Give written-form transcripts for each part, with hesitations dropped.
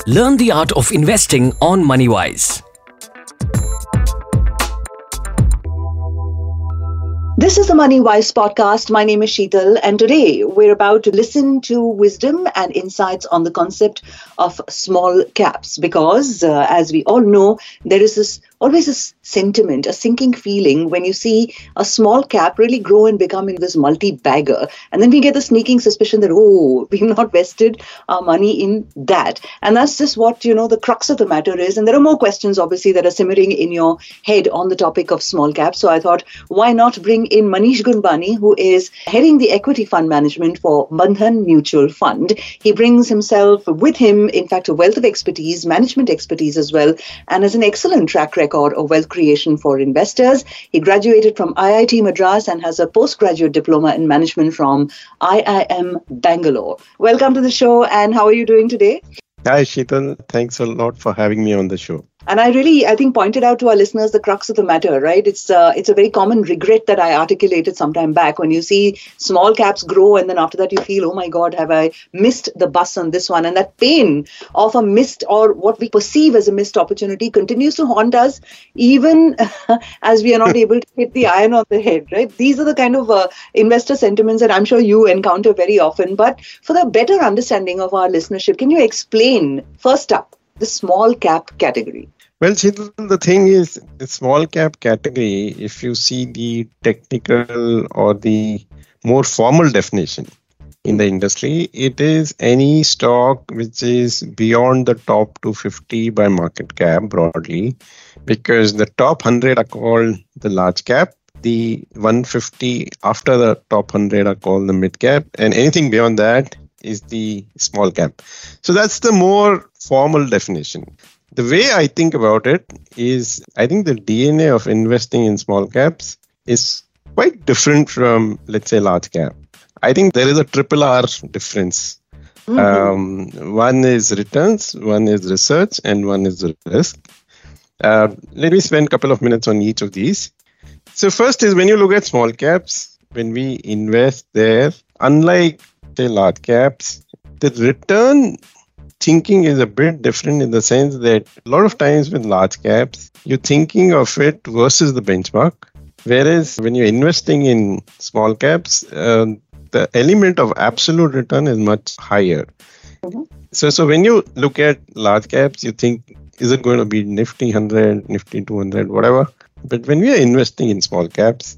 Learn the art of investing on MoneyWise. This is the Money Wise podcast. My name is Sheetal, and today we're about to listen to wisdom and insights on the concept of small caps. Because, as we all know, there is always a sentiment, a sinking feeling when you see a small cap really grow and become in this multi-bagger. And then we get the sneaking suspicion that, we've not vested our money in that. And that's just what, the crux of the matter is. And there are more questions, obviously, that are simmering in your head on the topic of small caps. So I thought, why not bring in Manish Gunbani, who is heading the equity fund management for Bandhan Mutual Fund. He brings himself with him, in fact, a wealth of expertise, management expertise as well, and has an excellent track record of wealth creation for investors. He graduated from IIT Madras and has a postgraduate diploma in management from IIM Bangalore. Welcome to the show, and how are you doing today? Hi, Sheetal. Thanks a lot for having me on the show. And I think, pointed out to our listeners the crux of the matter, right? It's a very common regret that I articulated some time back when you see small caps grow and then after that you feel, oh my God, have I missed the bus on this one? And that pain of a missed or what we perceive as a missed opportunity continues to haunt us even as we are not able to hit the iron on the head, right? These are the kind of investor sentiments that I'm sure you encounter very often. But for the better understanding of our listenership, can you explain, first up, the small cap category? Well, Sheetal, the thing is, the small cap category, if you see the technical or the more formal definition in the industry, it is any stock which is beyond the top 250 by market cap broadly, because the top 100 are called the large cap, the 150 after the top 100 are called the mid cap, and anything beyond that is the small cap. So that's the more formal definition. The way I think about it is, I think the DNA of investing in small caps is quite different from, let's say, large cap. I think there is a triple R difference. Mm-hmm. One is returns, one is research, and one is risk. Let me spend a couple of minutes on each of these. So first is when you look at small caps, when we invest there, unlike, say, large caps, the return thinking is a bit different in the sense that a lot of times with large caps, you're thinking of it versus the benchmark. Whereas when you're investing in small caps, the element of absolute return is much higher. Mm-hmm. So when you look at large caps, you think, is it going to be Nifty 100, Nifty 200, whatever? But when we are investing in small caps,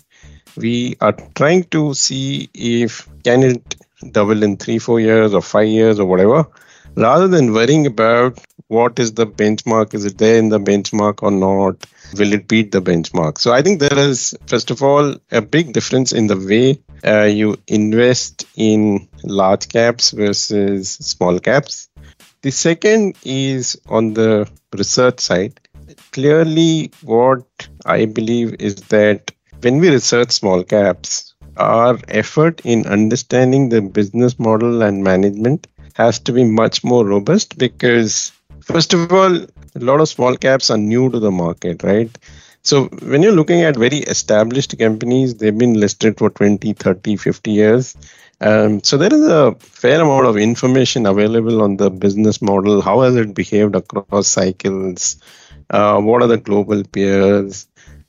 we are trying to see if can it double in 3-4 years or 5 years or whatever, rather than worrying about what is the benchmark, is it there in the benchmark or not, will it beat the benchmark. So I think there is, first of all, a big difference in the way you invest in large caps versus small caps. The second is on the research side. Clearly, what I believe is that when we research small caps, our effort in understanding the business model and management has to be much more robust because, first of all, a lot of small caps are new to the market, right? So when you're looking at very established companies, they've been listed for 20, 30, 50 years. So there is a fair amount of information available on the business model. How has it behaved across cycles? What are the global peers?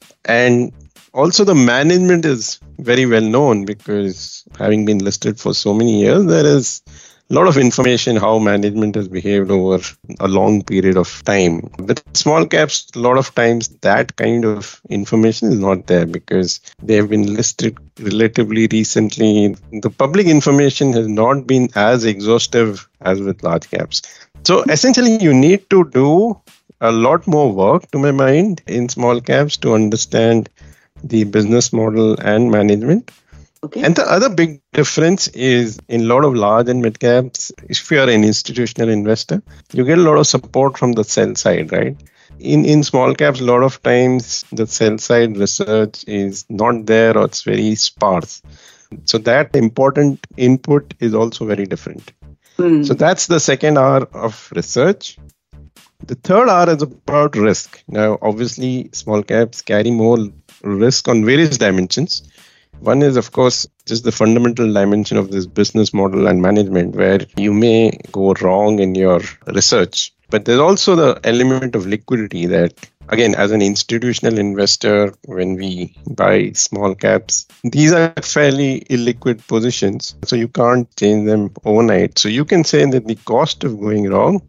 And also the management is very well known because having been listed for so many years, there is a lot of information how management has behaved over a long period of time. With small caps, a lot of times that kind of information is not there because they have been listed relatively recently. The public information has not been as exhaustive as with large caps. So essentially, you need to do a lot more work, to my mind, in small caps to understand the business model and management. Okay. And the other big difference is in a lot of large and mid caps, if you are an institutional investor, you get a lot of support from the sell side, right? In small caps, a lot of times the sell side research is not there or it's very sparse. So that important input is also very different. So that's the second R of research. The third R is about risk. Now, obviously, small caps carry more risk on various dimensions. One is, of course, just the fundamental dimension of this business model and management, where you may go wrong in your research. But there's also the element of liquidity that, again, as an institutional investor, when we buy small caps, these are fairly illiquid positions. So you can't change them overnight. So you can say that the cost of going wrong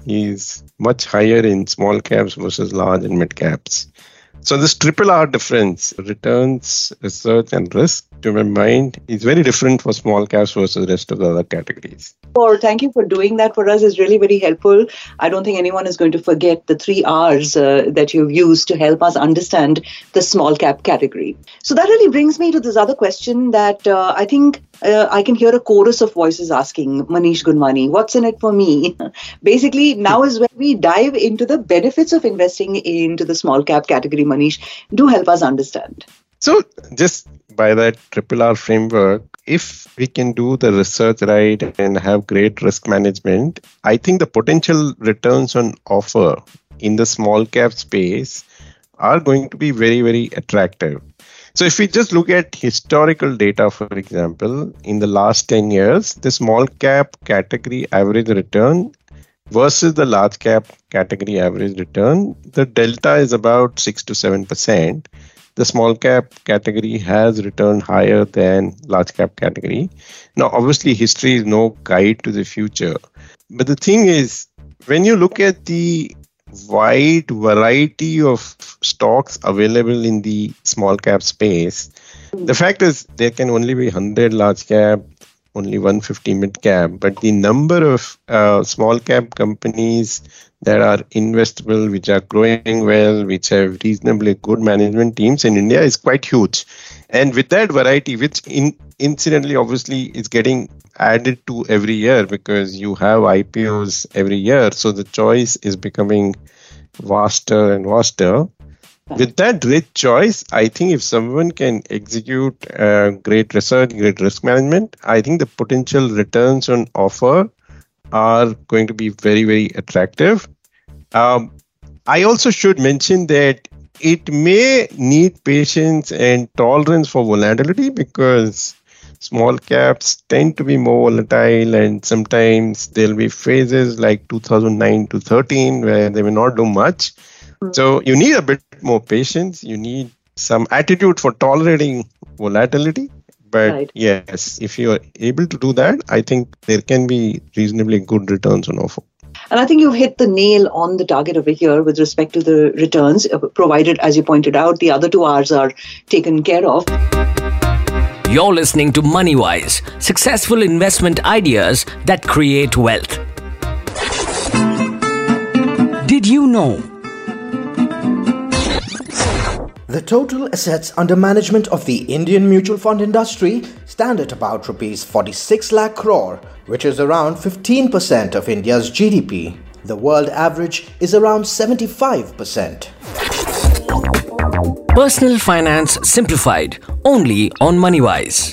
is much higher in small caps versus large and mid caps. So this triple R difference, returns, research, and risk, to my mind, is very different for small caps versus the rest of the other categories. Thank you for doing that for us. It's really very helpful. I don't think anyone is going to forget the 3 R's that you've used to help us understand the small cap category. So that really brings me to this other question that I think I can hear a chorus of voices asking, Manish Gunwani, what's in it for me? Basically, now is when we dive into the benefits of investing into the small cap category. Manish, do help us understand. So just by that triple R framework, if we can do the research right and have great risk management, I think the potential returns on offer in the small cap space are going to be very, very attractive. So if we just look at historical data, for example, in the last 10 years, the small cap category average return versus the large cap category average return, the delta is about 6 to 7%. The small cap category has returned higher than large cap category. Now, obviously, history is no guide to the future. But the thing is, when you look at the wide variety of stocks available in the small cap space, the fact is there can only be 100 large cap, only 150 mid cap, but the number of small cap companies that are investable, which are growing well, which have reasonably good management teams in India is quite huge. And with that variety, which incidentally obviously is getting added to every year because you have IPOs every year, so the choice is becoming vaster and vaster. With that rich choice, I think if someone can execute great research, great risk management, I think the potential returns on offer are going to be very, very attractive. I also should mention that it may need patience and tolerance for volatility because small caps tend to be more volatile, and sometimes there'll be phases like 2009 to 13 where they may not do much. So you need a bit more patience. You need some attitude for tolerating volatility. But right. Yes, if you're able to do that, I think there can be reasonably good returns on offer. And I think you've hit the nail on the target over here with respect to the returns, provided, as you pointed out, the other 2 R's are taken care of. You're listening to MoneyWise, successful investment ideas that create wealth. Did you know? The total assets under management of the Indian mutual fund industry stand at about rupees 46 lakh crore, which is around 15% of India's GDP. The world average is around 75%. Personal Finance Simplified, only on MoneyWise.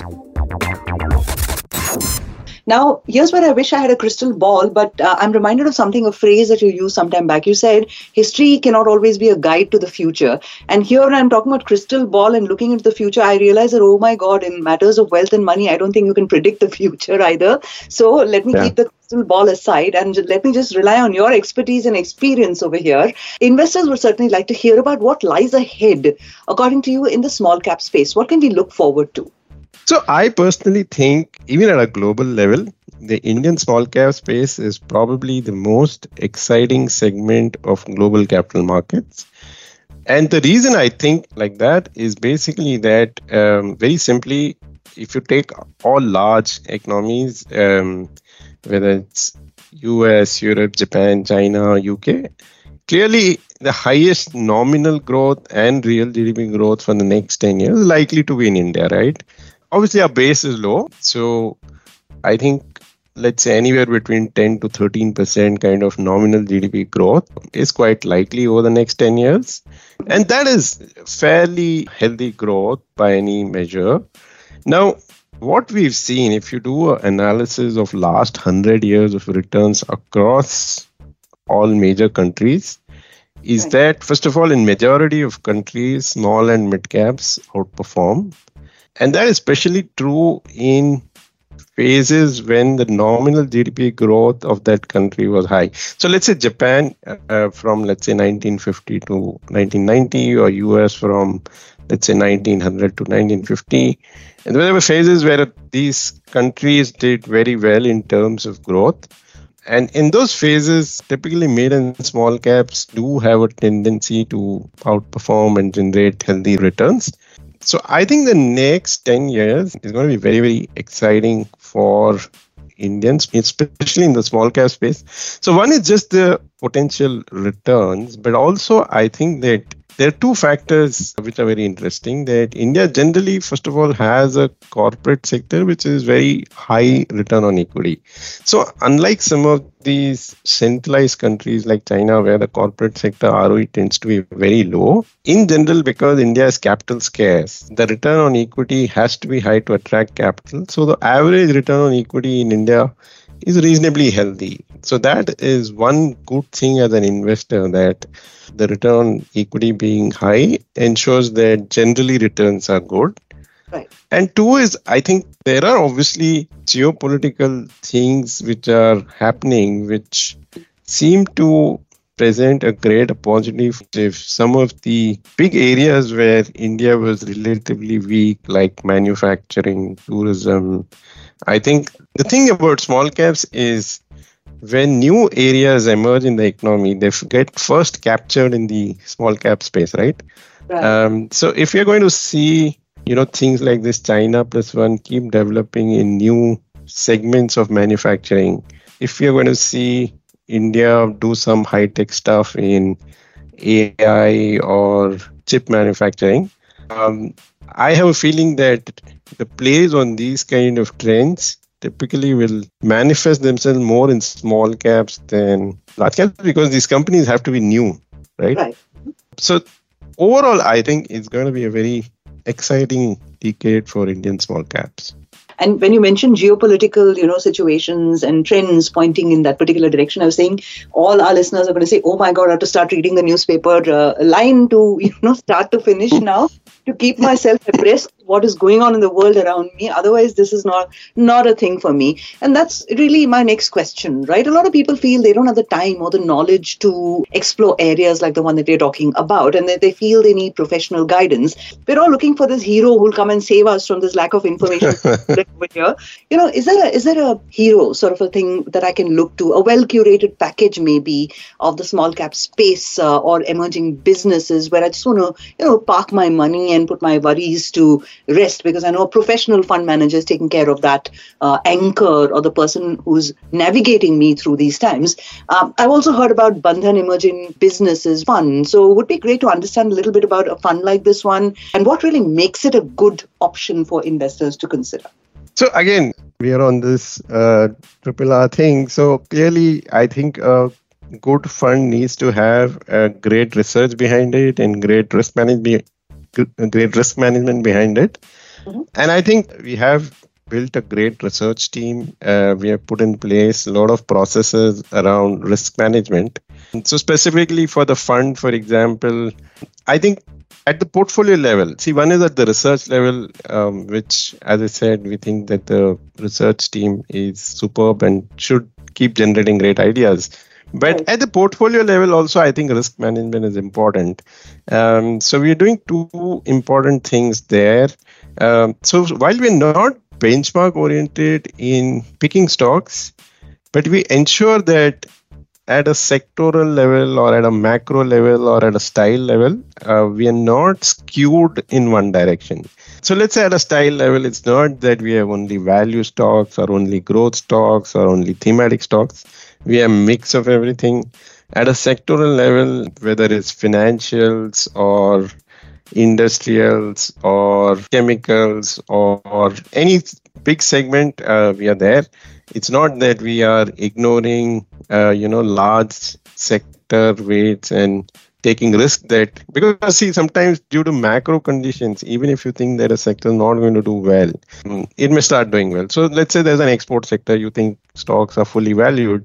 Now, here's where I wish I had a crystal ball, but I'm reminded of something, a phrase that you used some time back. You said, history cannot always be a guide to the future. And here when I'm talking about crystal ball and looking into the future, I realize that, oh my God, in matters of wealth and money, I don't think you can predict the future either. So let me keep the crystal ball aside and let me just rely on your expertise and experience over here. Investors would certainly like to hear about what lies ahead, according to you, in the small cap space. What can we look forward to? So I personally think, even at a global level, the Indian small cap space is probably the most exciting segment of global capital markets. And the reason I think like that is basically that, very simply, if you take all large economies, whether it's US, Europe, Japan, China, UK, clearly the highest nominal growth and real GDP growth for the next 10 years is likely to be in India, right? Obviously, our base is low. So I think, let's say anywhere between 10 to 13% kind of nominal GDP growth is quite likely over the next 10 years. And that is fairly healthy growth by any measure. Now, what we've seen, if you do an analysis of last 100 years of returns across all major countries, is that, first of all, in majority of countries, small and mid caps outperform. And that is especially true in phases when the nominal GDP growth of that country was high. So let's say Japan from let's say 1950 to 1990, or US from let's say 1900 to 1950. And there were phases where these countries did very well in terms of growth. And in those phases, typically mid and small caps do have a tendency to outperform and generate healthy returns. So I think the next 10 years is going to be very, very exciting for Indians, especially in the small cap space. So one is just the potential returns, but also I think that there are two factors which are very interesting. That India generally, first of all, has a corporate sector which is very high return on equity. So unlike some of these centralized countries like China, where the corporate sector ROE tends to be very low, in general, because India is capital scarce, the return on equity has to be high to attract capital. So the average return on equity in India is reasonably healthy. So that is one good thing as an investor, that the return on equity being high ensures that generally returns are good. Right. And two is, I think there are obviously geopolitical things which are happening which seem to present a great opportunity if some of the big areas where India was relatively weak, like manufacturing, tourism. I think the thing about small caps is when new areas emerge in the economy, they get first captured in the small cap space, right? So if you're going to see, things like this China Plus One keep developing in new segments of manufacturing, if you're going to see India do some high-tech stuff in AI or chip manufacturing, I have a feeling that the plays on these kind of trends typically will manifest themselves more in small caps than large caps, because these companies have to be new, right? So overall, I think it's going to be a very exciting decade for Indian small caps. And when you mentioned geopolitical, situations and trends pointing in that particular direction, I was saying all our listeners are going to say, oh my God, I have to start reading the newspaper line to, start to finish now, to keep myself abreast of what is going on in the world around me. Otherwise, this is not a thing for me. And that's really my next question, right? A lot of people feel they don't have the time or the knowledge to explore areas like the one that we're talking about, and that they feel they need professional guidance. We're all looking for this hero who'll come and save us from this lack of information over here. Is there a hero sort of a thing that I can look to, a well-curated package maybe of the small cap space or emerging businesses where I just want to, park my money and put my worries to rest, because I know a professional fund manager is taking care of that anchor or the person who's navigating me through these times. I've also heard about Bandhan Emerging Businesses Fund. So it would be great to understand a little bit about a fund like this one and what really makes it a good option for investors to consider. So again, we are on this triple R thing. So clearly, I think a good fund needs to have a great research behind it and great risk management behind it. Mm-hmm. And I think we have built a great research team. We have put in place a lot of processes around risk management. So specifically for the fund, for example, I think at the portfolio level, one is at the research level, which, as I said, we think that the research team is superb and should keep generating great ideas. But at the portfolio level also, I think risk management is important. So we are doing two important things there. So while we're not benchmark oriented in picking stocks, but we ensure that at a sectoral level or at a macro level or at a style level, we are not skewed in one direction. So let's say at a style level, it's not that we have only value stocks or only growth stocks or only thematic stocks. We have a mix of everything. At a sectoral level, whether it's financials or industrials or chemicals or any big segment, we are there. It's not that we are ignoring, large sector weights and taking risk that, because sometimes due to macro conditions, even if you think that a sector is not going to do well, it may start doing well. So let's say there's an export sector, you think stocks are fully valued,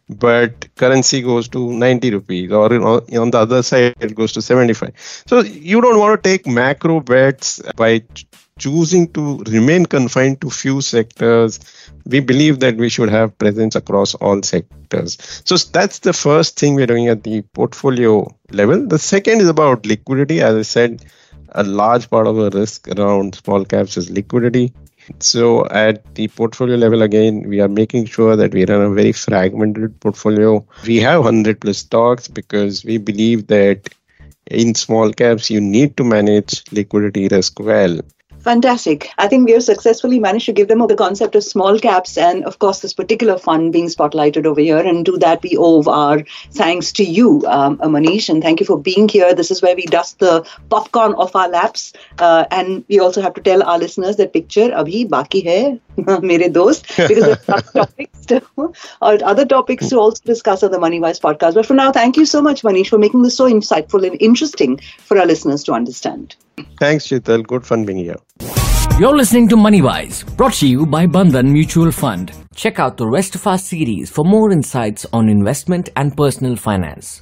but currency goes to 90 rupees, or on the other side it goes to 75. So you don't want to take macro bets by choosing to remain confined to few sectors. We believe that we should have presence across all sectors. So that's the first thing we're doing at the portfolio level. The second is about liquidity. As I said, a large part of the risk around small caps is liquidity. So at the portfolio level, again, we are making sure that we run a very fragmented portfolio. We have 100 plus stocks because we believe that in small caps, you need to manage liquidity risk well. Fantastic. I think we have successfully managed to give them the concept of small caps and, of course, this particular fund being spotlighted over here. And to that, we owe our thanks to you, Manish, and thank you for being here. This is where we dust the popcorn off our laps. And we also have to tell our listeners that picture abhi baki hai, mere dost, because there's other topics to also discuss on the MoneyWise podcast. But for now, thank you so much, Manish, for making this so insightful and interesting for our listeners to understand. Thanks, Sheetal. Good fun being here. You're listening to MoneyWise, brought to you by Bandhan Mutual Fund. Check out the rest of our series for more insights on investment and personal finance.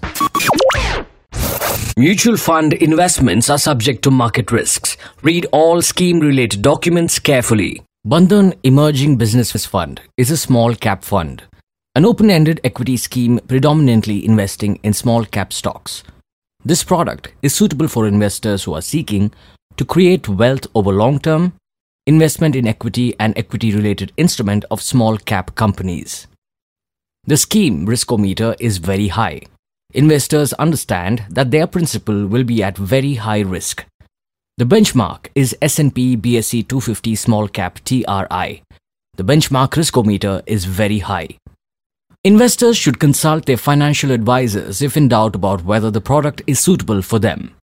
Mutual fund investments are subject to market risks. Read all scheme-related documents carefully. Bandhan Emerging Business Fund is a small cap fund, an open-ended equity scheme predominantly investing in small cap stocks. This product is suitable for investors who are seeking to create wealth over long-term, investment in equity and equity-related instrument of small-cap companies. The scheme riskometer is very high. Investors understand that their principal will be at very high risk. The benchmark is S&P BSE 250 small-cap TRI. The benchmark riskometer is very high. Investors should consult their financial advisors if in doubt about whether the product is suitable for them.